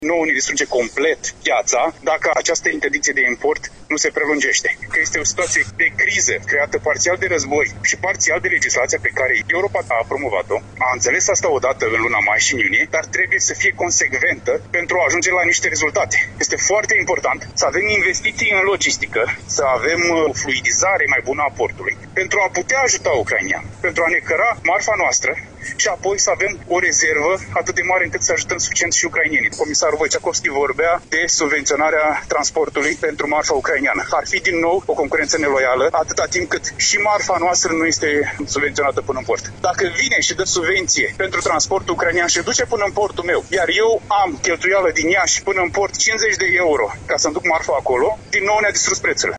nouă ne distruge complet piața dacă această interdicție de import nu se prelungește. Că este o situație de criză creată parțial de război și parțial de legislația pe care Europa a promovat-o. A înțeles asta odată în luna mai și în iunie, dar trebuie să fie consecventă pentru a ajunge la niște rezultate. Este foarte important să avem investiții în logistică, să avem o fluidizare mai bună a portului, pentru a putea ajuta Ucraina, pentru a ne căra marfa noastră și apoi să avem o rezervă atât de mare încât să ajutăm suficient și ucrainienii. Comisarul Wojciechowski vorbea de subvenționarea transportului pentru marfa ucraineană. Ar fi din nou o concurență neloială atâta timp cât și marfa noastră nu este subvenționată până în port. Dacă vine și dă subvenție pentru transportul ucrainean și duce până în portul meu, iar eu am cheltuială din Iași până în port 50 de euro ca să-mi duc marfa acolo, din nou ne-a distrus prețurile.